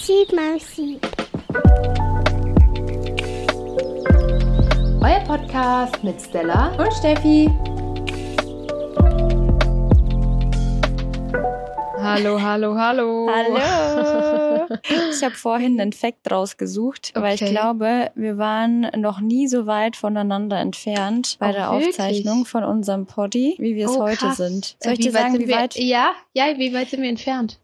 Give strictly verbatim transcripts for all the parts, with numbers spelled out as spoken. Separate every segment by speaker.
Speaker 1: Mausi, Mausi.
Speaker 2: Euer Podcast mit Stella und Steffi. Hallo, hallo, hallo.
Speaker 3: Hallo. Ich habe vorhin einen Fact rausgesucht, okay. weil ich glaube, wir waren noch nie so weit voneinander entfernt bei oh, der wirklich? Aufzeichnung von unserem Poddy, wie wir es oh, heute krass. sind. Soll ich
Speaker 2: wie
Speaker 3: dir sagen,
Speaker 2: wie
Speaker 3: wir,
Speaker 2: weit? Ja, ja, wie weit sind wir entfernt?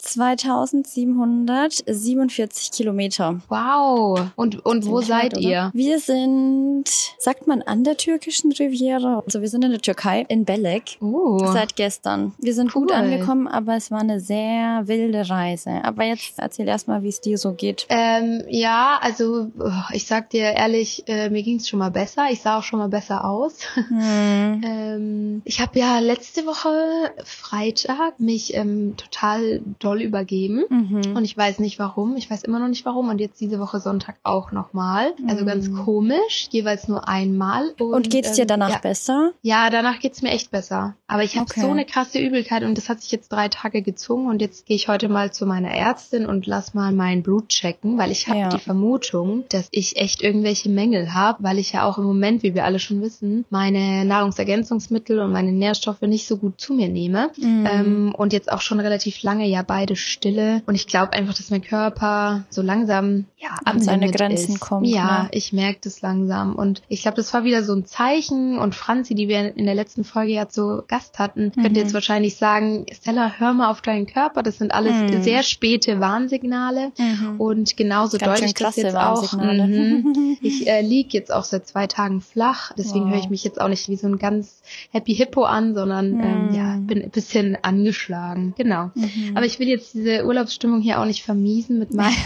Speaker 3: zweitausendsiebenhundertsiebenundvierzig Kilometer.
Speaker 2: Wow. Und, und wo seid weit, ihr?
Speaker 3: Wir sind, sagt man, an der türkischen Riviera. Also wir sind in der Türkei, in Belek.
Speaker 2: Oh.
Speaker 3: Seit gestern. Wir sind
Speaker 2: cool.
Speaker 3: gut angekommen, aber es war eine sehr wilde Reise. Aber jetzt erzähl erstmal, wie es dir so geht.
Speaker 2: Ähm, ja, also ich sag dir ehrlich, äh, mir ging es schon mal besser. Ich sah auch schon mal besser aus. Hm. ähm, ich habe ja letzte Woche Freitag mich ähm, total doll übergeben. Mhm. Und ich weiß nicht warum. Ich weiß immer noch nicht warum. Und jetzt diese Woche Sonntag auch nochmal. Mhm. Also ganz komisch. Jeweils nur einmal.
Speaker 3: Und, und geht's dir danach
Speaker 2: ähm, ja,
Speaker 3: besser?
Speaker 2: Ja, danach geht's mir echt besser. Aber ich habe okay. so eine krasse Übelkeit und das hat sich jetzt drei Tage gezogen. Und jetzt gehe ich heute mal zu meiner Ärztin und lass mal mein Blut checken, weil ich habe ja. die Vermutung, dass ich echt irgendwelche Mängel habe, weil ich ja auch im Moment, wie wir alle schon wissen, meine Nahrungsergänzungsmittel und meine Nährstoffe nicht so gut zu mir nehme. Mhm. Ähm, und jetzt auch schon relativ lange ja beide stille. Und ich glaube einfach, dass mein Körper so langsam ja
Speaker 3: an seine Grenzen
Speaker 2: ist.
Speaker 3: kommt.
Speaker 2: Ja,
Speaker 3: ne?
Speaker 2: ich merke das langsam. Und ich glaube, das war wieder so ein Zeichen. Und Franzi, die wir in der letzten Folge ja zu Gast hatten, mhm. könnte jetzt wahrscheinlich sagen, Stella, hör mal auf deinen Körper. Das sind alles mhm. sehr späte Warnsignale. Mhm. Und genauso
Speaker 3: Ganz
Speaker 2: deutlich das jetzt auch. Mhm. Ich äh, lieg jetzt auch seit zwei Tagen flach. Deswegen wow. höre ich mich jetzt auch nicht wie so ein ganz Happy Hippo an, sondern mhm. ähm, ja, bin ein bisschen angeschlagen. Genau. Mhm. Aber ich will jetzt diese Urlaubsstimmung hier auch nicht vermiesen mit meinem,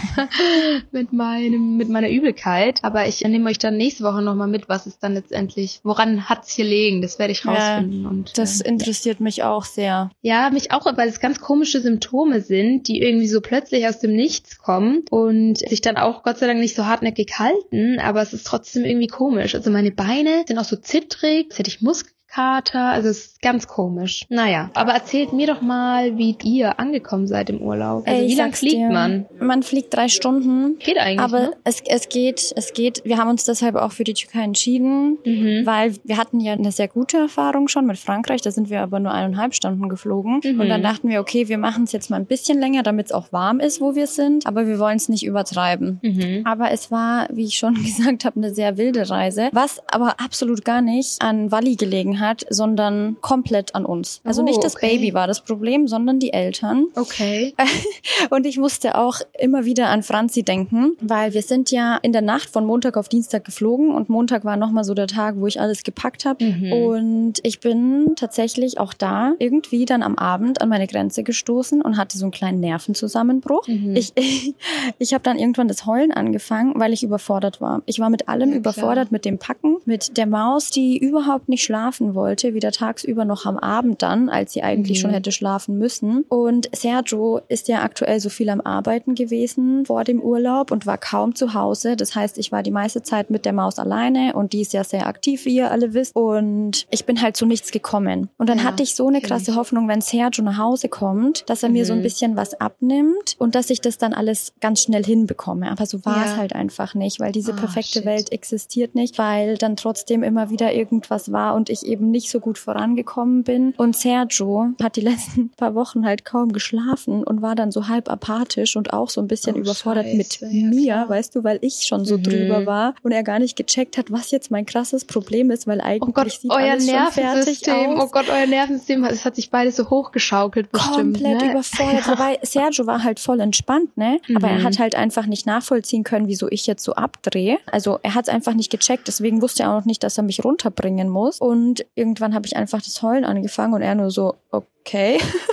Speaker 2: mit meinem, mit meiner Übelkeit. Aber ich nehme euch dann nächste Woche nochmal mit, was ist dann letztendlich, woran hat's hier liegen? Das werde ich rausfinden.
Speaker 3: Ja,
Speaker 2: und
Speaker 3: das äh, interessiert mich auch sehr.
Speaker 2: Ja, mich auch, weil es ganz komische Symptome sind, die irgendwie so plötzlich aus dem Nichts kommen und sich dann auch Gott sei Dank nicht so hartnäckig halten, aber es ist trotzdem irgendwie komisch. Also meine Beine sind auch so zittrig, als hätte ich Muskelkater, also es ist ganz komisch. Naja, aber erzählt mir doch mal, wie ihr angekommen seid im Urlaub. Also
Speaker 3: Ey,
Speaker 2: wie lange fliegt
Speaker 3: dir,
Speaker 2: man?
Speaker 3: Man fliegt drei Stunden.
Speaker 2: Geht eigentlich,
Speaker 3: Aber
Speaker 2: ne?
Speaker 3: es, es geht, es geht. Wir haben uns deshalb auch für die Türkei entschieden, mhm. weil wir hatten ja eine sehr gute Erfahrung schon mit Frankreich, da sind wir aber nur eineinhalb Stunden geflogen. Mhm. Und dann dachten wir, okay, wir machen es jetzt mal ein bisschen länger, damit es auch warm ist, wo wir sind, aber wir wollen es nicht übertreiben. Mhm. Aber es war, wie ich schon gesagt habe, eine sehr wilde Reise, was aber absolut gar nicht an Walli gelegen hat, sondern komplett an uns. Also oh, nicht das
Speaker 2: okay.
Speaker 3: Baby war das Problem, sondern die Eltern.
Speaker 2: Okay.
Speaker 3: Und ich musste auch immer wieder an Franzi denken, weil wir sind ja in der Nacht von Montag auf Dienstag geflogen und Montag war nochmal so der Tag, wo ich alles gepackt habe. Mhm. Und ich bin tatsächlich auch da irgendwie dann am Abend an meine Grenze gestoßen und hatte so einen kleinen Nervenzusammenbruch. Mhm. Ich, ich, ich habe dann irgendwann das Heulen angefangen, weil ich überfordert war. Ich war mit allem ja, überfordert, klar. mit dem Packen, mit der Maus, die überhaupt nicht schlafen wollte, wieder tagsüber noch am Abend dann, als sie eigentlich mhm. schon hätte schlafen müssen. Und Sergio ist ja aktuell so viel am Arbeiten gewesen vor dem Urlaub und war kaum zu Hause. Das heißt, ich war die meiste Zeit mit der Maus alleine und die ist ja sehr aktiv, wie ihr alle wisst. Und ich bin halt zu nichts gekommen. Und dann ja, hatte ich so eine krasse Hoffnung, wenn Sergio nach Hause kommt, dass er mhm. mir so ein bisschen was abnimmt und dass ich das dann alles ganz schnell hinbekomme. Aber so war ja. es halt einfach nicht, weil diese perfekte oh, Welt existiert nicht, weil dann trotzdem immer wieder irgendwas war und ich eben nicht so gut vorangekommen bin. Und Sergio hat die letzten paar Wochen halt kaum geschlafen und war dann so halb apathisch und auch so ein bisschen oh, überfordert Scheiße, mit mir, ja, weißt du, weil ich schon so mhm. drüber war und er gar nicht gecheckt hat, was jetzt mein krasses Problem ist, weil eigentlich
Speaker 2: oh Gott,
Speaker 3: sieht
Speaker 2: euer
Speaker 3: alles schon fertig aus.
Speaker 2: Oh Gott, euer Nervensystem, es hat sich beides so hochgeschaukelt bestimmt.
Speaker 3: Komplett
Speaker 2: ne?
Speaker 3: überfordert, wobei Sergio war halt voll entspannt, ne? Aber mhm. er hat halt einfach nicht nachvollziehen können, wieso ich jetzt so abdrehe. Also er hat es einfach nicht gecheckt, deswegen wusste er auch noch nicht, dass er mich runterbringen muss. Und irgendwann habe ich einfach das Heulen angefangen und er nur so, okay.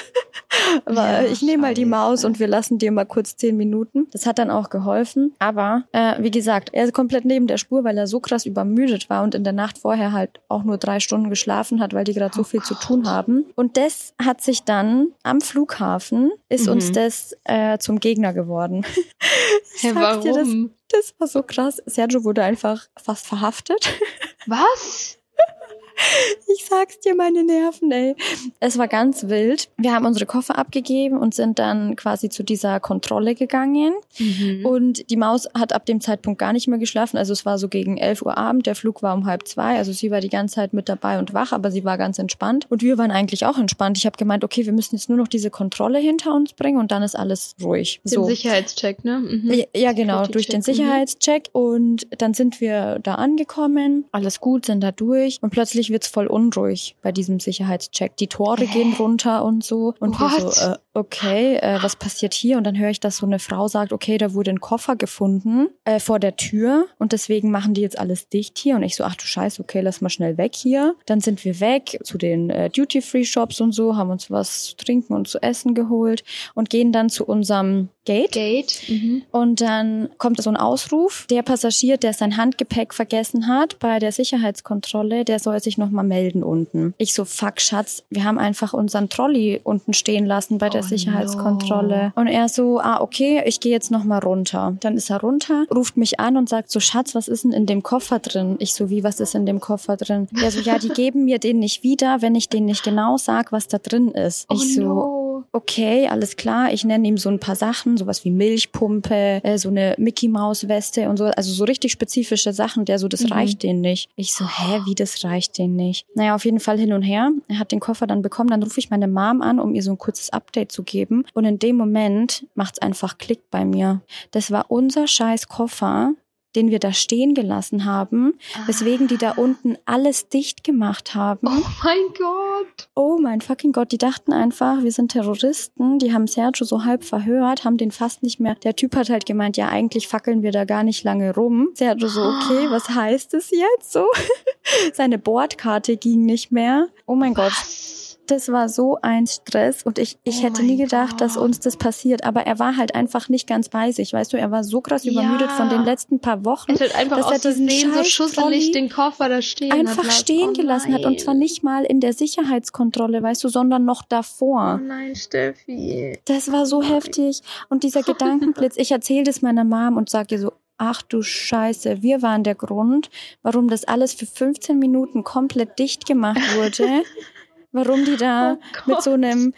Speaker 3: Aber ja, ich nehme mal die Maus und wir lassen dir mal kurz zehn Minuten. Das hat dann auch geholfen. Aber äh, wie gesagt, er ist komplett neben der Spur, weil er so krass übermüdet war und in der Nacht vorher halt auch nur drei Stunden geschlafen hat, weil die gerade so viel oh zu tun haben. Und das hat sich dann am Flughafen, ist mhm. uns das äh, zum Gegner geworden.
Speaker 2: Hey, warum?
Speaker 3: Dir, das, das war so krass. Sergio wurde einfach fast verhaftet.
Speaker 2: Was?
Speaker 3: Ich sag's dir, meine Nerven, ey. Es war ganz wild. Wir haben unsere Koffer abgegeben und sind dann quasi zu dieser Kontrolle gegangen. Mhm. Und die Maus hat ab dem Zeitpunkt gar nicht mehr geschlafen. Also es war so gegen elf Uhr Abend. Der Flug war um halb zwei. Also sie war die ganze Zeit mit dabei und wach, aber sie war ganz entspannt. Und wir waren eigentlich auch entspannt. Ich habe gemeint, okay, wir müssen jetzt nur noch diese Kontrolle hinter uns bringen und dann ist alles ruhig.
Speaker 2: Den
Speaker 3: so.
Speaker 2: Sicherheitscheck, ne? Mhm.
Speaker 3: Ja, ja, genau, durch den Sicherheitscheck. Mhm. Und dann sind wir da angekommen. Alles gut, sind da durch. Und plötzlich wird's voll unruhig bei diesem Sicherheitscheck. Die Tore äh? gehen runter und so. Und What? wir so, äh, okay, äh, was passiert hier? Und dann höre ich, dass so eine Frau sagt, okay, da wurde ein Koffer gefunden äh, vor der Tür und deswegen machen die jetzt alles dicht hier. Und ich so, ach du Scheiße, okay, lass mal schnell weg hier. Dann sind wir weg zu den äh, Duty-Free-Shops und so, haben uns was zu trinken und zu essen geholt und gehen dann zu unserem Gate.
Speaker 2: Gate. Mhm.
Speaker 3: Und dann kommt so ein Ausruf. Der Passagier, der sein Handgepäck vergessen hat bei der Sicherheitskontrolle, der soll sich nochmal melden unten. Ich so, fuck, Schatz, wir haben einfach unseren Trolley unten stehen lassen bei der oh Sicherheitskontrolle. No. Und er so, ah, okay, ich gehe jetzt nochmal runter. Dann ist er runter, ruft mich an und sagt so, Schatz, was ist denn in dem Koffer drin? Ich so, wie, was ist in dem Koffer drin? Er so, ja, die geben mir den nicht wieder, wenn ich denen nicht genau sag, was da drin ist. Ich
Speaker 2: oh
Speaker 3: so,
Speaker 2: no.
Speaker 3: okay, alles klar. Ich nenne ihm so ein paar Sachen, sowas wie Milchpumpe, äh, so eine Mickey-Maus-Weste und so. Also so richtig spezifische Sachen, der so, das mhm. reicht denen nicht. Ich so, hä, wie, das reicht denen nicht? Naja, auf jeden Fall hin und her. Er hat den Koffer dann bekommen. Dann rufe ich meine Mom an, um ihr so ein kurzes Update zu geben. Und in dem Moment macht's einfach Klick bei mir. Das war unser scheiß Koffer, den wir da stehen gelassen haben, ah. weswegen die da unten alles dicht gemacht haben.
Speaker 2: Oh mein Gott!
Speaker 3: Oh mein fucking Gott, die dachten einfach, wir sind Terroristen, die haben Sergio so halb verhört, haben den fast nicht mehr, der Typ hat halt gemeint, ja eigentlich fackeln wir da gar nicht lange rum. Sergio so, okay, was heißt es jetzt so? Seine Bordkarte ging nicht mehr. Oh mein Gott. Das war so ein Stress und ich, ich oh hätte nie gedacht, Gott. dass uns das passiert, aber er war halt einfach nicht ganz bei sich, weißt du, er war so krass übermüdet ja. von den letzten paar Wochen,
Speaker 2: es hat einfach
Speaker 3: dass er diesen
Speaker 2: Sehen, so schusselig den Koffer da stehen
Speaker 3: einfach
Speaker 2: hat
Speaker 3: stehen
Speaker 2: oh
Speaker 3: gelassen hat und zwar nicht mal in der Sicherheitskontrolle, weißt du, sondern noch davor.
Speaker 2: Oh nein, Steffi.
Speaker 3: Das war so oh heftig und dieser Gedankenblitz, ich erzähle das meiner Mom und sage ihr so, ach du Scheiße, wir waren der Grund, warum das alles für fünfzehn Minuten komplett dicht gemacht wurde. Warum die da oh mit so einem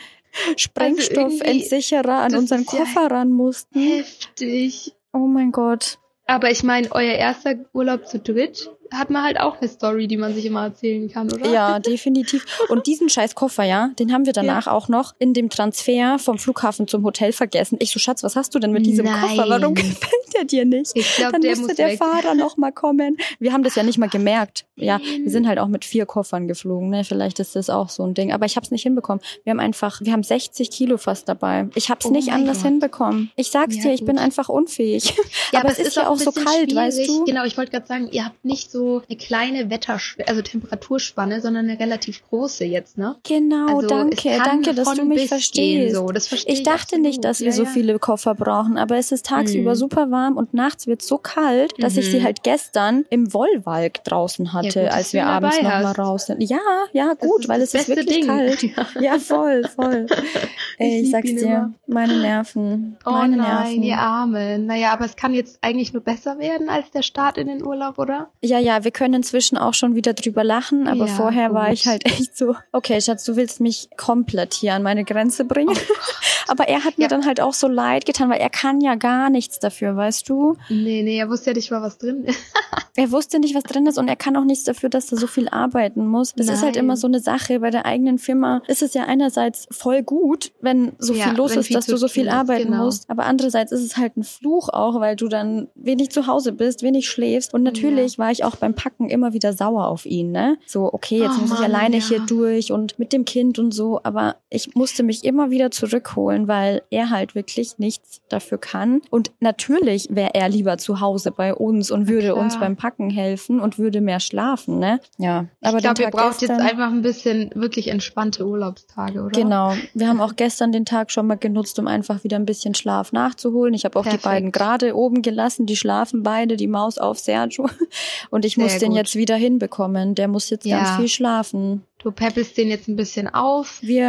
Speaker 3: Sprengstoffentsicherer an unseren Koffer ja ran mussten.
Speaker 2: Heftig.
Speaker 3: Oh mein Gott.
Speaker 2: Aber ich meine, euer erster Urlaub zu dritt hat man halt auch eine Story, die man sich immer erzählen kann, oder?
Speaker 3: Ja, definitiv. Und diesen scheiß Koffer, ja, den haben wir danach ja. auch noch in dem Transfer vom Flughafen zum Hotel vergessen. Ich so, Schatz, was hast du denn mit diesem
Speaker 2: Nein.
Speaker 3: Koffer? Warum gefällt der dir nicht?
Speaker 2: Ich glaube,
Speaker 3: Dann
Speaker 2: der
Speaker 3: musste
Speaker 2: muss
Speaker 3: der
Speaker 2: weg.
Speaker 3: Fahrer noch mal kommen. Wir haben das ja nicht mal gemerkt. Ja, wir sind halt auch mit vier Koffern geflogen, ne? Vielleicht ist das auch so ein Ding. Aber ich hab's nicht hinbekommen. Wir haben einfach, wir haben sechzig Kilo fast dabei. Ich hab's
Speaker 2: oh
Speaker 3: nicht anders
Speaker 2: Gott.
Speaker 3: hinbekommen. Ich sag's
Speaker 2: ja,
Speaker 3: dir, ich
Speaker 2: gut.
Speaker 3: bin einfach unfähig.
Speaker 2: Ja,
Speaker 3: aber, aber es ist ja auch so kalt,
Speaker 2: schwierig.
Speaker 3: weißt du?
Speaker 2: Genau, ich wollte gerade sagen, ihr habt nicht so eine kleine Wetterspanne, also Temperaturspanne, sondern eine relativ große jetzt, ne?
Speaker 3: Genau,
Speaker 2: also
Speaker 3: danke, danke, dass du mich verstehst.
Speaker 2: So. Das verstehe ich
Speaker 3: ich dachte
Speaker 2: absolut.
Speaker 3: nicht, dass wir
Speaker 2: ja,
Speaker 3: so
Speaker 2: ja.
Speaker 3: viele Koffer brauchen, aber es ist tagsüber mhm. super warm und nachts wird so kalt, dass mhm. ich sie halt gestern im Wollwalk draußen hatte, ja, gut, als wir abends nochmal raus sind. Ja, ja, gut, weil es ist wirklich Ding. kalt. Ja. ja, voll, voll. Ey, ich, ich sag's dir, immer. meine Nerven,
Speaker 2: oh
Speaker 3: meine
Speaker 2: nein,
Speaker 3: Nerven.
Speaker 2: die Arme. Naja, aber es kann jetzt eigentlich nur besser werden als der Start in den Urlaub, oder?
Speaker 3: Ja, ja, wir können inzwischen auch schon wieder drüber lachen, aber ja, vorher gut. war ich halt echt so, okay, Schatz, du willst mich komplett hier an meine Grenze bringen. Oh. Aber er hat mir ja. dann halt auch so leid getan, weil er kann ja gar nichts dafür, weißt du?
Speaker 2: Nee, nee, er wusste ja nicht mal, was drin ist.
Speaker 3: Er wusste nicht, was drin ist und er kann auch nichts dafür, dass er so viel arbeiten muss. Das Nein. ist halt immer so eine Sache. Bei der eigenen Firma ist es ja einerseits voll gut, wenn so viel ja, los ist, dass du so viel arbeiten genau. musst. Aber andererseits ist es halt ein Fluch auch, weil du dann wenig zu Hause bist, wenig schläfst. Und natürlich ja. war ich auch beim Packen immer wieder sauer auf ihn, ne? So, okay, jetzt oh, muss ich Mann, alleine ja. hier durch und mit dem Kind und so. Aber ich musste mich immer wieder zurückholen, weil er halt wirklich nichts dafür kann. Und natürlich wäre er lieber zu Hause bei uns und würde uns beim Packen helfen und würde mehr schlafen, ne? Ja. Aber
Speaker 2: ich glaube, ihr braucht
Speaker 3: gestern,
Speaker 2: jetzt einfach ein bisschen wirklich entspannte Urlaubstage, oder?
Speaker 3: Genau. Wir haben auch gestern den Tag schon mal genutzt, um einfach wieder ein bisschen Schlaf nachzuholen. Ich habe auch Perfekt. die beiden gerade oben gelassen. Die schlafen beide, die Maus auf Sergio. Und ich Sehr muss den gut. jetzt wieder hinbekommen. Der muss jetzt ja. ganz viel schlafen.
Speaker 2: Du peppelst den jetzt ein bisschen auf.
Speaker 3: Wir,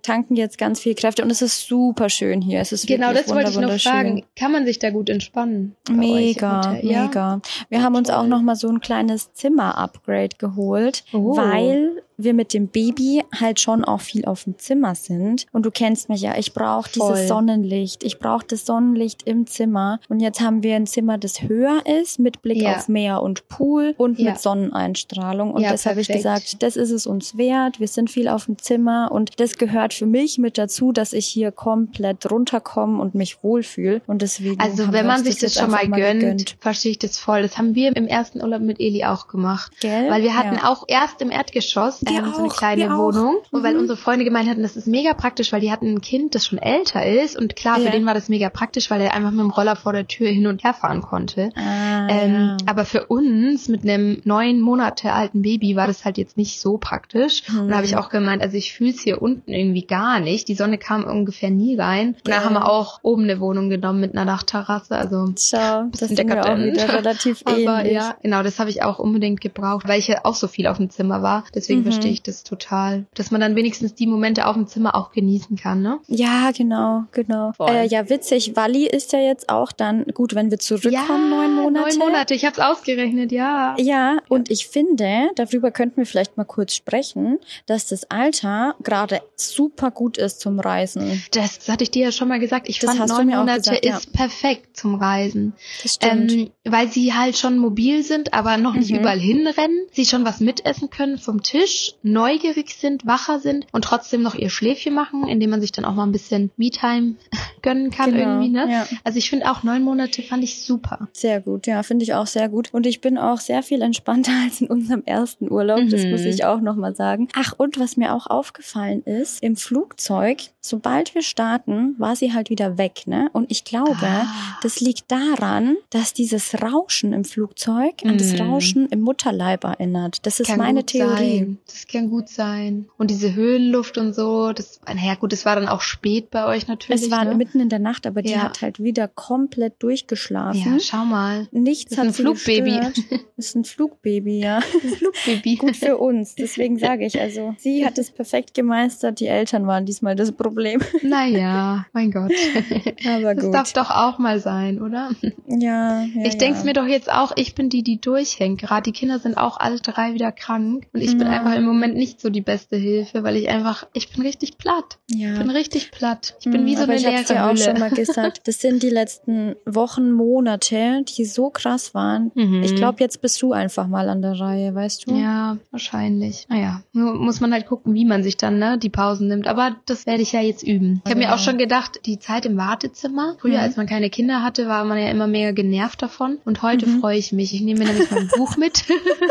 Speaker 3: tanken jetzt ganz viel Kräfte und es ist super schön hier. Es ist
Speaker 2: genau, das wollte ich noch
Speaker 3: wunderschön.
Speaker 2: fragen. Kann man sich da gut entspannen?
Speaker 3: Mega,
Speaker 2: ja?
Speaker 3: mega. Wir
Speaker 2: ja,
Speaker 3: haben uns
Speaker 2: toll.
Speaker 3: auch noch mal so ein kleines Zimmer-Upgrade geholt,
Speaker 2: oh.
Speaker 3: weil wir mit dem Baby halt schon auch viel auf dem Zimmer sind. Und du kennst mich ja, ich brauche dieses Sonnenlicht. Ich brauche das Sonnenlicht im Zimmer. Und jetzt haben wir ein Zimmer, das höher ist, mit Blick
Speaker 2: ja.
Speaker 3: auf Meer und Pool und
Speaker 2: ja.
Speaker 3: mit Sonneneinstrahlung. Und
Speaker 2: ja,
Speaker 3: das habe ich gesagt, das ist es uns wert. Wir sind viel auf dem Zimmer und das gehört für mich mit dazu, dass ich hier komplett runterkomme und mich wohlfühle. Und deswegen
Speaker 2: also wenn man sich das, das schon mal gönnt, gegönnt. Verstehe ich das voll. Das haben wir im ersten Urlaub mit Eli auch gemacht.
Speaker 3: Gell?
Speaker 2: Weil wir hatten
Speaker 3: ja.
Speaker 2: auch erst im Erdgeschoss
Speaker 3: Wir
Speaker 2: ähm,
Speaker 3: auch,
Speaker 2: so eine kleine Wohnung. Mhm. Und weil unsere Freunde gemeint hatten, das ist mega praktisch, weil die hatten ein Kind, das schon älter ist. Und klar, für ja. den war das mega praktisch, weil er einfach mit dem Roller vor der Tür hin und her fahren konnte.
Speaker 3: Ah,
Speaker 2: ähm,
Speaker 3: ja.
Speaker 2: Aber für uns mit einem neun Monate alten Baby war das halt jetzt nicht so praktisch. Mhm. Und da habe ich auch gemeint, also ich fühle es hier unten irgendwie gar nicht. Die Sonne kam ungefähr nie rein. Und ja. da haben wir auch oben eine Wohnung genommen mit einer Dachterrasse. Also
Speaker 3: Schau, das sind wir auch wieder relativ ähnlich.
Speaker 2: Aber ja, genau, das habe ich auch unbedingt gebraucht, weil ich ja auch so viel auf dem Zimmer war. Deswegen mhm. verstehe ich das total. Dass man dann wenigstens die Momente auf dem Zimmer auch genießen kann, ne?
Speaker 3: Ja, genau, genau. Äh, ja, witzig. Walli ist ja jetzt auch dann, gut, wenn wir zurückkommen, ja, neun Monate.
Speaker 2: neun Monate, ich habe es ausgerechnet, ja.
Speaker 3: Ja, und ich finde, darüber könnten wir vielleicht mal kurz sprechen, dass das Alter gerade super gut ist zum Reisen.
Speaker 2: Das, das hatte ich dir ja schon mal gesagt. Ich
Speaker 3: das
Speaker 2: fand, neun Monate gesagt,
Speaker 3: ja.
Speaker 2: ist perfekt zum Reisen.
Speaker 3: Das stimmt.
Speaker 2: Ähm, weil sie halt schon mobil sind, aber noch nicht
Speaker 3: mhm.
Speaker 2: überall hinrennen. Sie schon was mitessen können vom Tisch, neugierig sind, wacher sind und trotzdem noch ihr Schläfchen machen, indem man sich dann auch mal ein bisschen Me-Time gönnen kann
Speaker 3: genau,
Speaker 2: irgendwie, ne?
Speaker 3: Ja.
Speaker 2: Also ich finde auch neun Monate fand ich super.
Speaker 3: Sehr gut, ja, finde ich auch sehr gut. Und ich bin auch sehr viel entspannter als in unserem ersten Urlaub, mhm. das muss ich auch nochmal sagen. Ach, und was mir auch aufgefallen ist, im Flugzeug, sobald wir starten, war sie halt wieder weg, ne? Und ich glaube, ah. das liegt daran, dass dieses Rauschen im Flugzeug an mhm. das Rauschen im Mutterleib erinnert. Das ist
Speaker 2: kann
Speaker 3: meine Theorie.
Speaker 2: Sein. Das kann gut sein. Und diese Höhenluft und so, das, naja gut, es war dann auch spät bei euch natürlich.
Speaker 3: Es war
Speaker 2: ne?
Speaker 3: mitten in der Nacht, aber die
Speaker 2: ja.
Speaker 3: hat halt wieder komplett durchgeschlafen.
Speaker 2: Ja, schau mal.
Speaker 3: Nichts
Speaker 2: das
Speaker 3: hat
Speaker 2: ist ein
Speaker 3: sie
Speaker 2: Flugbaby.
Speaker 3: gestört. Das ist ein Flugbaby, ja.
Speaker 2: Ein Flugbaby.
Speaker 3: Gut für uns. Deswegen sage ich, also sie hat es perfekt gemeistert, die Eltern waren diesmal das Problem.
Speaker 2: Naja, mein Gott.
Speaker 3: Aber gut.
Speaker 2: Das darf doch auch mal sein, oder?
Speaker 3: Ja, ja
Speaker 2: Ich denke
Speaker 3: ja.
Speaker 2: mir doch jetzt auch, ich bin die, die durchhängt. Gerade die Kinder sind auch alle drei wieder krank. Und ich bin
Speaker 3: ja.
Speaker 2: einfach im Moment nicht so die beste Hilfe, weil ich einfach, ich bin richtig platt.
Speaker 3: Ja.
Speaker 2: Ich bin richtig platt. Ich bin wie so
Speaker 3: aber
Speaker 2: eine
Speaker 3: ich
Speaker 2: leere
Speaker 3: hab's dir auch
Speaker 2: Hülle.
Speaker 3: schon mal gesagt. Das sind die letzten Wochen, Monate, die so krass waren.
Speaker 2: Mhm.
Speaker 3: Ich glaube, jetzt bist du einfach mal an der Reihe, weißt du?
Speaker 2: Ja, wahrscheinlich. Naja, nur muss man halt gucken, wie man sich dann ne, die Pausen nimmt. Aber das werde ich ja jetzt üben. Ich habe
Speaker 3: ja.
Speaker 2: mir auch schon gedacht, die Zeit im Wartezimmer, früher, mhm. als man keine Kinder hatte, war man ja immer mega genervt davon. Und heute mhm. freue ich mich. Ich nehme mir nämlich mein Buch mit.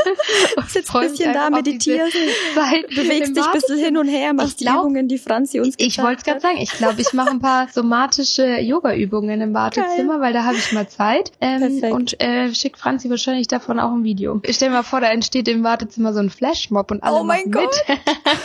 Speaker 3: und sitzt ein bisschen da, meditierst, bewegst dich ein bisschen hin und her, machst die Übungen, die Franzi uns
Speaker 2: Ich wollte es gerade sagen, ich glaube, ich mache ein paar somatische Yoga-Übungen im Wartezimmer, Geil. Weil da habe ich mal Zeit. Ähm, und äh, schickt Franzi wahrscheinlich davon auch ein Video. Ich stell mir mal vor, da entsteht im Wartezimmer so ein Flashmob und alle
Speaker 3: oh mein
Speaker 2: machen
Speaker 3: Gott.
Speaker 2: mit.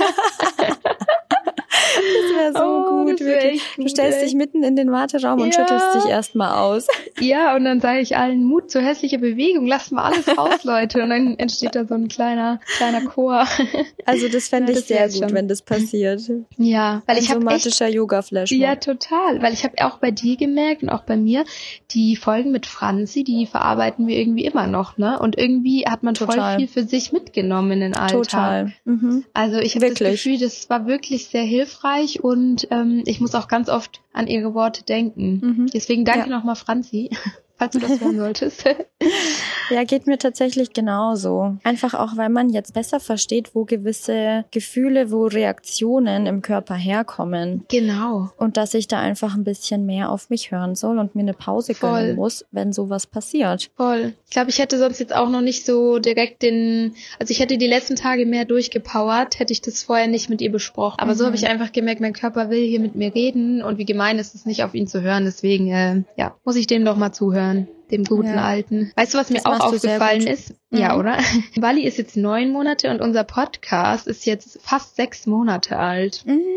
Speaker 3: Das wäre so
Speaker 2: oh,
Speaker 3: gut, wirklich.
Speaker 2: Gut,
Speaker 3: du stellst
Speaker 2: ey.
Speaker 3: dich mitten in den Warteraum
Speaker 2: ja.
Speaker 3: und schüttelst dich erstmal aus.
Speaker 2: Ja, und dann sage ich allen, Mut zur hässlichen Bewegung, lasst mal alles raus, Leute. Und dann entsteht da so ein kleiner kleiner Chor.
Speaker 3: Also das fände ja, ich sehr gut, schon. Wenn das passiert.
Speaker 2: Ja, weil
Speaker 3: ein
Speaker 2: ich habe
Speaker 3: somatischer Yoga-Flash.
Speaker 2: Ja, total. Weil ich habe auch bei dir gemerkt und auch bei mir, die Folgen mit Franzi, die verarbeiten wir irgendwie immer noch, ne? Und irgendwie hat man
Speaker 3: total.
Speaker 2: voll viel für sich mitgenommen in den Alltag.
Speaker 3: Total. Mhm.
Speaker 2: Also ich habe das Gefühl, das war wirklich sehr hilfreich und ähm, ich muss auch ganz oft an ihre Worte denken. Mhm. Deswegen danke ja. nochmal, Franzi, falls du das hören solltest.
Speaker 3: Ja, geht mir tatsächlich genauso. Einfach auch, weil man jetzt besser versteht, wo gewisse Gefühle, wo Reaktionen im Körper herkommen.
Speaker 2: Genau.
Speaker 3: Und dass ich da einfach ein bisschen mehr auf mich hören soll und mir eine Pause
Speaker 2: Voll.
Speaker 3: gönnen muss, wenn sowas passiert.
Speaker 2: Voll. Ich glaube, ich hätte sonst jetzt auch noch nicht so direkt den, also ich hätte die letzten Tage mehr durchgepowert, hätte ich das vorher nicht mit ihr besprochen. Aber mhm. so habe ich einfach gemerkt, mein Körper will hier mit mir reden und wie gemein ist es nicht, auf ihn zu hören. Deswegen, äh, ja, muss ich dem doch mal zuhören. Dem guten
Speaker 3: ja.
Speaker 2: Alten. Weißt du, was mir auch aufgefallen ist? Mhm. Ja, oder? Walli ist jetzt neun Monate und unser Podcast ist jetzt fast sechs Monate alt.
Speaker 3: Mhm,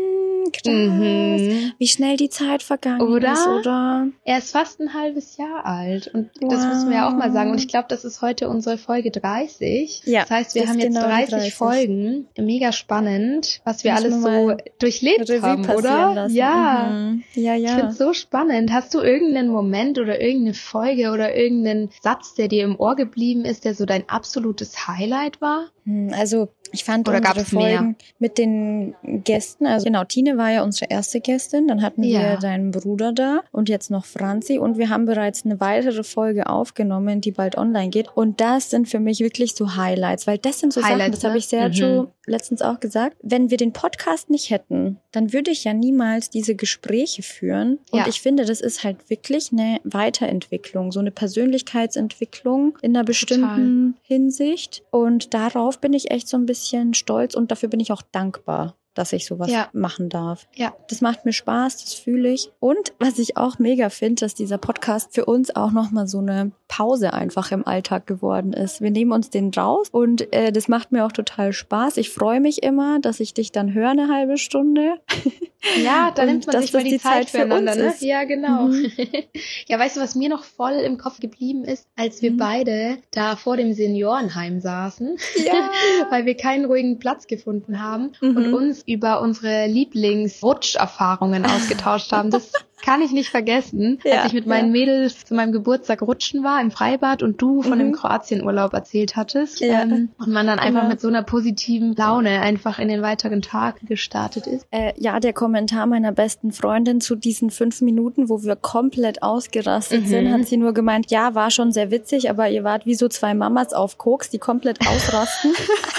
Speaker 3: krass, mhm. wie schnell die Zeit vergangen
Speaker 2: oder?
Speaker 3: ist, oder?
Speaker 2: Er ist fast ein halbes Jahr alt und wow. das müssen wir ja auch mal sagen. Und ich glaube, das ist heute unsere Folge dreißig. Ja, das heißt, wir haben jetzt genau dreißig, dreißig Folgen. Mega spannend, was wir alles so durchlebt haben, oder?
Speaker 3: Lassen.
Speaker 2: Ja.
Speaker 3: Mhm. ja, ja.
Speaker 2: Ich finde es so spannend. Hast du irgendeinen Moment oder irgendeine Folge oder irgendeinen Satz, der dir im Ohr geblieben ist, der so dein absolutes Highlight war?
Speaker 3: Also ich fand
Speaker 2: oder
Speaker 3: unsere Folgen mehr? Mit den Gästen, also genau, Tine war ja unsere erste Gästin, dann hatten ja. wir deinen Bruder da und jetzt noch Franzi und wir haben bereits eine weitere Folge aufgenommen, die bald online geht und das sind für mich wirklich so Highlights, weil das sind so Highlights, Sachen, das ne? habe ich Sergio mhm. letztens auch gesagt, wenn wir den Podcast nicht hätten, dann würde ich ja niemals diese Gespräche führen und ja. ich finde, das ist halt wirklich eine Weiterentwicklung, so eine Persönlichkeitsentwicklung in einer bestimmten Total. Hinsicht und darauf bin ich echt so ein bisschen stolz und dafür bin ich auch dankbar, dass ich sowas ja. machen darf.
Speaker 2: Ja.
Speaker 3: Das macht mir Spaß, das fühle ich. Und was ich auch mega finde, dass dieser Podcast für uns auch nochmal so eine Pause einfach im Alltag geworden ist. Wir nehmen uns den raus und äh, das macht mir auch total Spaß. Ich freue mich immer, dass ich dich dann höre eine halbe Stunde.
Speaker 2: Ja, da nimmt man sich mal die, die Zeit, Zeit füreinander, ne?
Speaker 3: Ist.
Speaker 2: Ja, genau. Mhm. Ja, weißt du, was mir noch voll im Kopf geblieben ist, als wir mhm. beide da vor dem Seniorenheim saßen,
Speaker 3: ja.
Speaker 2: weil wir keinen ruhigen Platz gefunden haben mhm. und uns über unsere Lieblingsrutscherfahrungen ausgetauscht haben. Das kann ich nicht vergessen, ja, als ich mit meinen ja. Mädels zu meinem Geburtstag rutschen war im Freibad und du von mhm. dem Kroatienurlaub erzählt hattest ja. ähm, und man dann einfach genau. mit so einer positiven Laune einfach in den weiteren Tag gestartet ist.
Speaker 3: Äh, ja, der Kommentar meiner besten Freundin zu diesen fünf Minuten, wo wir komplett ausgerastet mhm. sind, hat sie nur gemeint, ja, war schon sehr witzig, aber ihr wart wie so zwei Mamas auf Koks, die komplett ausrasten.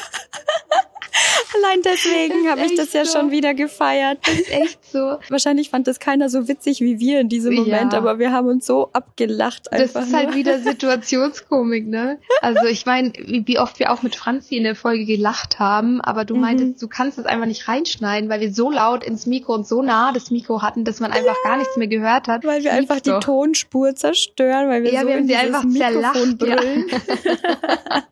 Speaker 3: Allein deswegen habe ich das ja so. schon wieder gefeiert.
Speaker 2: Das ist echt so.
Speaker 3: Wahrscheinlich fand das keiner so witzig wie wir in diesem Moment, ja. aber wir haben uns so abgelacht einfach.
Speaker 2: Das ist halt wieder Situationskomik, ne? Also ich meine, wie oft wir auch mit Franzi in der Folge gelacht haben, aber du mhm. meintest, du kannst das einfach nicht reinschneiden, weil wir so laut ins Mikro und so nah das Mikro hatten, dass man einfach ja. gar nichts mehr gehört hat.
Speaker 3: Weil wir einfach die doch. Tonspur zerstören, weil wir
Speaker 2: ja,
Speaker 3: so
Speaker 2: wir haben
Speaker 3: in
Speaker 2: sie einfach zerlacht,
Speaker 3: brüllen.
Speaker 2: Ja.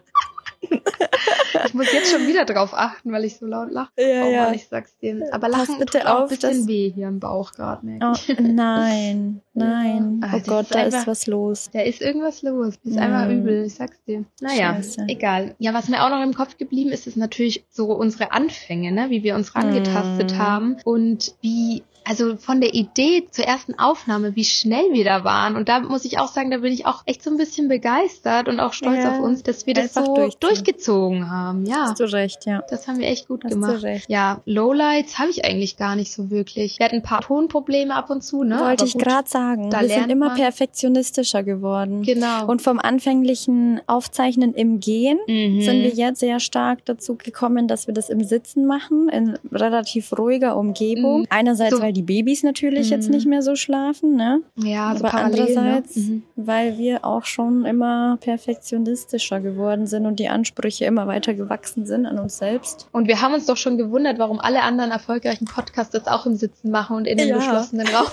Speaker 2: Ich muss jetzt schon wieder drauf achten, weil ich so laut lache.
Speaker 3: Ja,
Speaker 2: oh
Speaker 3: ja.
Speaker 2: Mann, ich sag's dir. Aber lachen
Speaker 3: bitte
Speaker 2: tut auch
Speaker 3: auf,
Speaker 2: ein bisschen weh hier im Bauch gerade, merke
Speaker 3: oh,
Speaker 2: ich.
Speaker 3: Nein, nein.
Speaker 2: Ja.
Speaker 3: Oh
Speaker 2: das
Speaker 3: Gott,
Speaker 2: ist
Speaker 3: da
Speaker 2: einfach,
Speaker 3: ist was los.
Speaker 2: Da ist irgendwas los. Das ist mm. einfach übel, ich sag's dir. Naja, Scheiße. Egal. Ja, was mir auch noch im Kopf geblieben ist, ist natürlich so unsere Anfänge, ne? Wie wir uns rangetastet mm. haben und wie... Also von der Idee zur ersten Aufnahme, wie schnell wir da waren. Und da muss ich auch sagen, da bin ich auch echt so ein bisschen begeistert und auch stolz ja, auf uns, dass wir das so durchziehen. durchgezogen haben. Ja.
Speaker 3: Hast du recht, ja.
Speaker 2: Das haben wir echt gut
Speaker 3: Hast
Speaker 2: gemacht.
Speaker 3: Du recht.
Speaker 2: Ja, Lowlights habe ich eigentlich gar nicht so wirklich. Wir hatten ein paar Tonprobleme ab und zu, ne?
Speaker 3: Wollte ich gerade sagen. Wir sind immer man. perfektionistischer geworden.
Speaker 2: Genau.
Speaker 3: Und vom anfänglichen Aufzeichnen im Gehen mhm. sind wir jetzt sehr stark dazu gekommen, dass wir das im Sitzen machen, in relativ ruhiger Umgebung. Mhm. Einerseits, so. weil die Babys natürlich mhm. jetzt nicht mehr so schlafen, ne?
Speaker 2: Ja, so
Speaker 3: aber
Speaker 2: parallel,
Speaker 3: andererseits,
Speaker 2: ne? mhm.
Speaker 3: weil wir auch schon immer perfektionistischer geworden sind und die Ansprüche immer weiter gewachsen sind an uns selbst.
Speaker 2: Und wir haben uns doch schon gewundert, warum alle anderen erfolgreichen Podcasts das auch im Sitzen machen und in dem ja. geschlossenen Raum.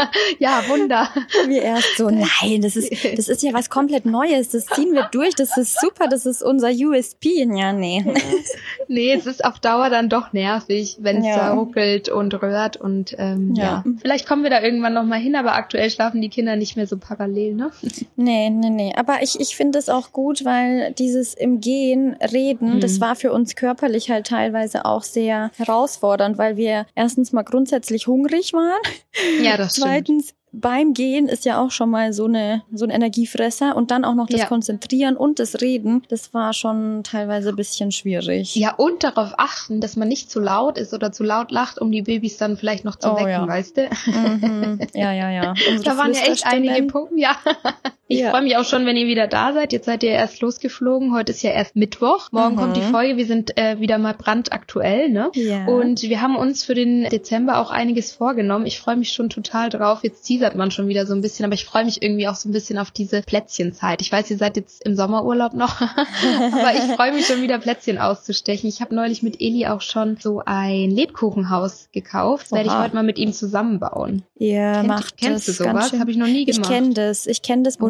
Speaker 2: Ja, Wunder.
Speaker 3: Wir erst so, nein, das ist, das ist ja was komplett Neues, das ziehen wir durch, das ist super, das ist unser U S P. Ja, nee.
Speaker 2: Nee, es ist auf Dauer dann doch nervig, wenn es ja. da ruckelt und rührt und ähm, Ja. ja, vielleicht kommen wir da irgendwann nochmal hin, aber aktuell schlafen die Kinder nicht mehr so parallel, ne?
Speaker 3: Nee, nee, nee. Aber ich, ich finde es auch gut, weil dieses im Gehen, Reden, mhm. das war für uns körperlich halt teilweise auch sehr herausfordernd, weil wir erstens mal grundsätzlich hungrig waren.
Speaker 2: Ja, das stimmt.
Speaker 3: Zweitens, beim Gehen ist ja auch schon mal so eine so ein Energiefresser und dann auch noch das ja. Konzentrieren und das Reden, das war schon teilweise ein bisschen schwierig.
Speaker 2: Ja, und darauf achten, dass man nicht zu laut ist oder zu laut lacht, um die Babys dann vielleicht noch zu oh, wecken,
Speaker 3: ja.
Speaker 2: weißt du?
Speaker 3: Mhm. Ja, ja, ja. Unsere
Speaker 2: da waren ja echt einige Punkte, ja. Ich ja. freue mich auch schon, wenn ihr wieder da seid. Jetzt seid ihr erst losgeflogen. Heute ist ja erst Mittwoch. Morgen mhm. kommt die Folge. Wir sind äh, wieder mal brandaktuell, ne?
Speaker 3: Ja.
Speaker 2: Und wir haben uns für den Dezember auch einiges vorgenommen. Ich freue mich schon total drauf. Jetzt teasert man schon wieder so ein bisschen, aber ich freue mich irgendwie auch so ein bisschen auf diese Plätzchenzeit. Ich weiß, ihr seid jetzt im Sommerurlaub noch, aber ich freue mich schon wieder, Plätzchen auszustechen. Ich habe neulich mit Eli auch schon so ein Lebkuchenhaus gekauft. Das werde ich heute mal mit ihm zusammenbauen.
Speaker 3: Ja,
Speaker 2: Kennt,
Speaker 3: macht
Speaker 2: Kennst
Speaker 3: das
Speaker 2: du sowas? Habe ich noch nie gemacht.
Speaker 3: Ich kenne das. Ich kenne das. Und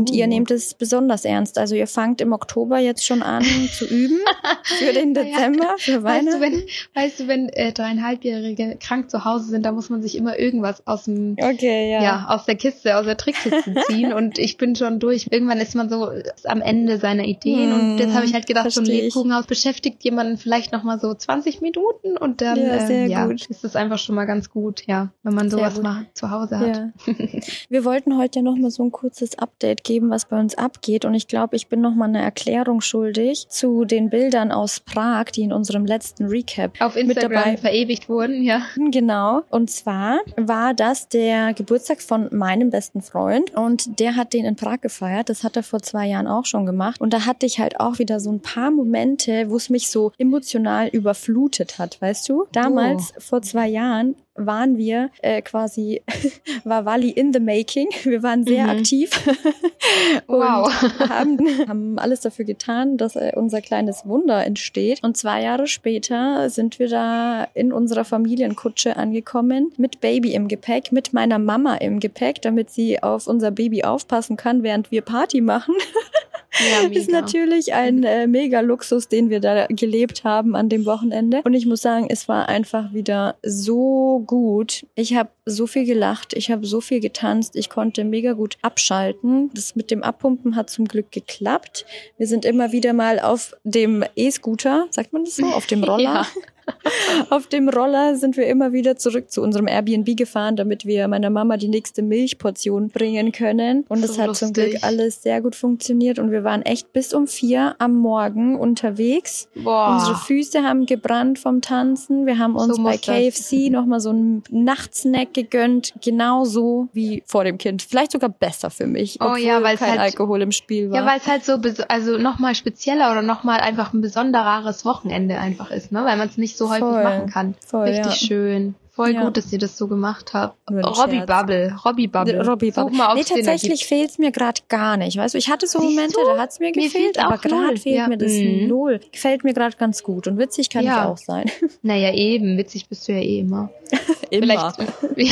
Speaker 3: Und uh. ihr nehmt es besonders ernst. Also ihr fangt im Oktober jetzt schon an zu üben für den Dezember, für Weihnachten.
Speaker 2: Weißt du, wenn, weißt du, wenn äh, dreieinhalbjährige krank zu Hause sind, da muss man sich immer irgendwas aus dem,
Speaker 3: okay, ja.
Speaker 2: ja, aus der Kiste, aus der Trickkiste ziehen. Und ich bin schon durch. Irgendwann ist man so am Ende seiner Ideen. Hm, und jetzt habe ich halt gedacht, so ein Lebkuchenhaus beschäftigt jemanden vielleicht noch mal so zwanzig Minuten und dann
Speaker 3: ja, sehr
Speaker 2: ähm, ja,
Speaker 3: gut.
Speaker 2: ist das einfach schon mal ganz gut, ja, wenn man sowas mal zu Hause hat.
Speaker 3: Ja. Wir wollten heute ja noch mal so ein kurzes Update geben, was bei uns abgeht. Und ich glaube, ich bin noch mal eine Erklärung schuldig zu den Bildern aus Prag, die in unserem letzten Recap
Speaker 2: auf Instagram
Speaker 3: mit dabei
Speaker 2: verewigt wurden, ja.
Speaker 3: Genau. Und zwar war das der Geburtstag von meinem besten Freund und der hat den in Prag gefeiert. Das hat er vor zwei Jahren auch schon gemacht. Und da hatte ich halt auch wieder so ein paar Momente, wo es mich so emotional überflutet hat, weißt du? Damals, oh. vor zwei Jahren, waren wir äh, quasi, war Wally in the making. Wir waren sehr mhm. aktiv und
Speaker 2: wow.
Speaker 3: haben, haben alles dafür getan, dass äh, unser kleines Wunder entsteht. Und zwei Jahre später sind wir da in unserer Familienkutsche angekommen, mit Baby im Gepäck, mit meiner Mama im Gepäck, damit sie auf unser Baby aufpassen kann, während wir Party machen. Ja, ist natürlich ein äh, Mega-Luxus, den wir da gelebt haben an dem Wochenende. Und ich muss sagen, es war einfach wieder so gut. Ich habe so viel gelacht, ich habe so viel getanzt, ich konnte mega gut abschalten. Das mit dem Abpumpen hat zum Glück geklappt. Wir sind immer wieder mal auf dem E-Scooter, sagt man das so, auf dem Roller. Ja. Auf dem Roller sind wir immer wieder zurück zu unserem Airbnb gefahren, damit wir meiner Mama die nächste Milchportion bringen können. Und es so hat lustig. Zum Glück alles sehr gut funktioniert. Und wir waren echt bis um vier am Morgen unterwegs.
Speaker 2: Boah.
Speaker 3: Unsere Füße haben gebrannt vom Tanzen. Wir haben uns so bei K F C nochmal so einen Nachtsnack gegönnt. Genauso wie vor dem Kind. Vielleicht sogar besser für mich,
Speaker 2: oh,
Speaker 3: obwohl
Speaker 2: ja,
Speaker 3: kein
Speaker 2: halt,
Speaker 3: Alkohol im Spiel war.
Speaker 2: Ja, weil es halt so also nochmal spezieller oder nochmal einfach ein besondereres Wochenende einfach ist, ne? Weil man es nicht so häufig
Speaker 3: voll,
Speaker 2: machen kann.
Speaker 3: Voll,
Speaker 2: Richtig
Speaker 3: ja.
Speaker 2: schön. Voll
Speaker 3: ja.
Speaker 2: gut, dass ihr das so gemacht habt. Robbie Bubble. Robbie Bubble.
Speaker 3: Robbie Bubble.
Speaker 2: Mal,
Speaker 3: nee, tatsächlich fehlt es mir gerade gar nicht. Weißt du, ich hatte so Momente, da hat es mir gefehlt, mir aber gerade fehlt ja. mir das mhm. null. Gefällt mir gerade ganz gut. Und witzig kann ja. ich auch sein.
Speaker 2: Naja, eben. Witzig bist du ja eh immer.
Speaker 3: Immer.
Speaker 2: Ja.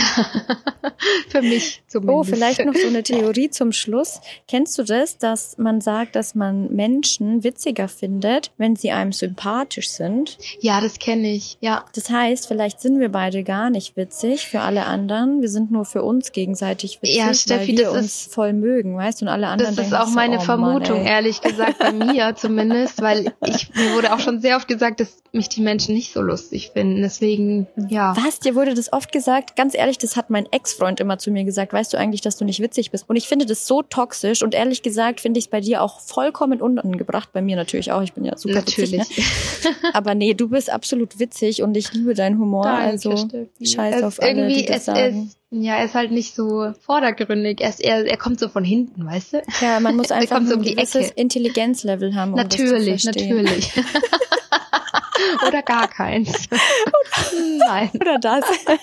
Speaker 2: Für mich zumindest.
Speaker 3: Oh, vielleicht noch so eine Theorie zum Schluss. Kennst du das, dass man sagt, dass man Menschen witziger findet, wenn sie einem sympathisch sind?
Speaker 2: Ja, das kenne ich. Ja.
Speaker 3: Das heißt, vielleicht sind wir beide gar nicht witzig für alle anderen. Wir sind nur für uns gegenseitig witzig,
Speaker 2: ja, Steffi,
Speaker 3: weil wir
Speaker 2: das
Speaker 3: uns
Speaker 2: ist,
Speaker 3: voll mögen, weißt du? Und alle anderen
Speaker 2: das
Speaker 3: denken
Speaker 2: ist auch
Speaker 3: so,
Speaker 2: meine
Speaker 3: oh
Speaker 2: Vermutung,
Speaker 3: Mann,
Speaker 2: ehrlich gesagt, bei mir zumindest, weil ich mir wurde auch schon sehr oft gesagt, dass mich die Menschen nicht so lustig finden. Deswegen, ja.
Speaker 3: Was? Dir wurde das oft gesagt? Ganz ehrlich, das hat mein Ex-Freund immer zu mir gesagt. Weißt du eigentlich, dass du nicht witzig bist? Und ich finde das so toxisch und ehrlich gesagt finde ich es bei dir auch vollkommen unangebracht. Bei mir natürlich auch. Ich bin ja super
Speaker 2: natürlich.
Speaker 3: witzig. Ne? Aber nee, du bist absolut witzig und ich liebe deinen Humor.
Speaker 2: Danke,
Speaker 3: also
Speaker 2: Steffi.
Speaker 3: scheiß
Speaker 2: es
Speaker 3: auf alle, die das
Speaker 2: es
Speaker 3: sagen.
Speaker 2: Ist, ja, er ist halt nicht so vordergründig. Er, ist, er, er kommt so von hinten, weißt du?
Speaker 3: Ja, man muss einfach
Speaker 2: so
Speaker 3: ein
Speaker 2: um die
Speaker 3: gewisses
Speaker 2: Ecke.
Speaker 3: Intelligenzlevel haben, um
Speaker 2: natürlich,
Speaker 3: das zu verstehen.
Speaker 2: Natürlich, oder gar keins. Nein.
Speaker 3: Oder das.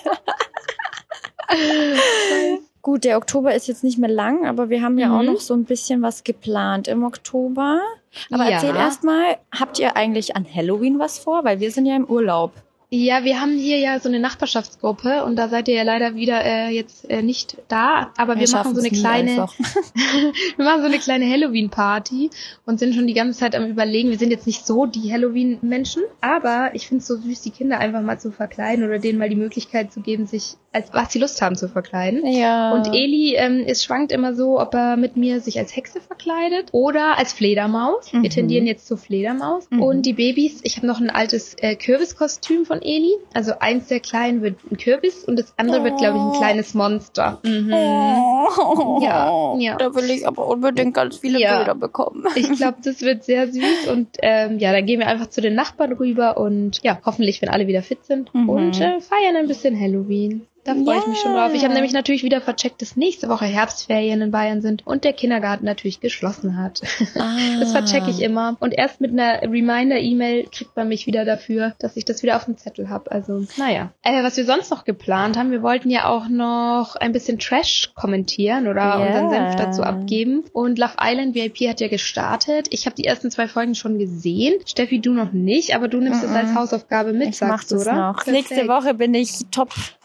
Speaker 3: Gut, der Oktober ist jetzt nicht mehr lang, aber wir haben ja mhm. auch noch so ein bisschen was geplant im Oktober. Aber
Speaker 2: ja.
Speaker 3: erzähl erst mal, habt ihr eigentlich an Halloween was vor? Weil wir sind ja im Urlaub.
Speaker 2: Ja, wir haben hier ja so eine Nachbarschaftsgruppe und da seid ihr ja leider wieder äh, jetzt äh, nicht da, aber wir, wir machen so eine kleine wir machen so eine kleine Halloween-Party und sind schon die ganze Zeit am Überlegen. Wir sind jetzt nicht so die Halloween-Menschen, aber ich finde es so süß, die Kinder einfach mal zu verkleiden oder denen mal die Möglichkeit zu geben, sich als was sie Lust haben zu verkleiden.
Speaker 3: Ja.
Speaker 2: Und Eli ähm, es schwankt immer so, ob er mit mir sich als Hexe verkleidet oder als Fledermaus. Mhm. Wir tendieren jetzt zur Fledermaus. Mhm. Und die Babys, ich habe noch ein altes äh, Kürbiskostüm von Eli. Also eins der Kleinen wird ein Kürbis und das andere oh. wird, glaube ich, ein kleines Monster. Mhm.
Speaker 3: Oh.
Speaker 2: Ja, ja.
Speaker 3: Da will ich aber unbedingt ganz viele
Speaker 2: ja.
Speaker 3: Bilder bekommen.
Speaker 2: Ich glaube, das wird sehr süß und ähm, ja, dann gehen wir einfach zu den Nachbarn rüber und ja, hoffentlich, wenn alle wieder fit sind mhm. und äh, feiern ein bisschen Halloween. Da freue yeah. ich mich schon drauf. Ich habe nämlich natürlich wieder vercheckt, dass nächste Woche Herbstferien in Bayern sind und der Kindergarten natürlich geschlossen hat. Ah. Das verchecke ich immer. Und erst mit einer Reminder-E-Mail kriegt man mich wieder dafür, dass ich das wieder auf dem Zettel habe. Also, naja. Äh, was wir sonst noch geplant haben, wir wollten ja auch noch ein bisschen Trash kommentieren oder yeah. unseren Senf dazu abgeben. Und Love Island V I P hat ja gestartet. Ich habe die ersten zwei Folgen schon gesehen. Steffi, du noch nicht, aber du nimmst es mm-mm. als Hausaufgabe mit,
Speaker 3: ich
Speaker 2: sagst du, oder?
Speaker 3: Noch. Nächste Woche bin ich top aktuell.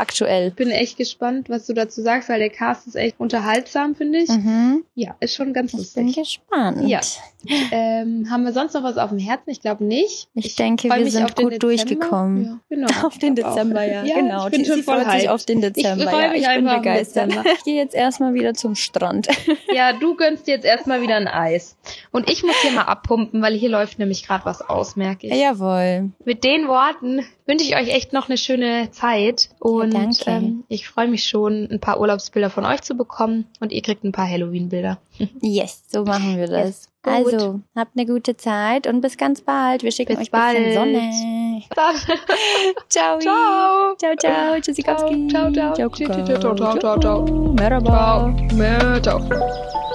Speaker 2: Ich bin echt gespannt, was du dazu sagst, weil der Cast ist echt unterhaltsam, finde ich. Mhm. Ja, ist schon ganz lustig.
Speaker 3: Ich bin gespannt.
Speaker 2: Ja. Ähm, haben wir sonst noch was auf dem Herzen? Ich glaube nicht.
Speaker 3: Ich, ich denke, wir sind gut durchgekommen. Ja, genau. Auf den Dezember, ja. ja genau. Ich bin schon voll freut sich auf den Dezember. Ich freue mich ja, ich bin begeistert. Ich gehe jetzt erstmal wieder zum Strand.
Speaker 2: Ja, du gönnst dir jetzt erstmal wieder ein Eis. Und ich muss hier mal abpumpen, weil hier läuft nämlich gerade was aus, merke ich.
Speaker 3: Jawohl.
Speaker 2: Mit den Worten wünsche ich euch echt noch eine schöne Zeit. Und ja, danke. Ähm, ich freue mich schon, ein paar Urlaubsbilder von euch zu bekommen. Und ihr kriegt ein paar Halloween-Bilder.
Speaker 3: Yes, so machen wir das. Yes. Also, habt eine gute Zeit und bis ganz bald. Wir schicken bis euch ein bisschen Sonne. Ciao. Ciao. Ciao, ciao. Tschüssikowski.
Speaker 2: Ciao, ciao.
Speaker 3: Ciao,
Speaker 2: ciao, ciao, ciao, ciao.
Speaker 3: Merhaba.
Speaker 2: Ciao. Ciao.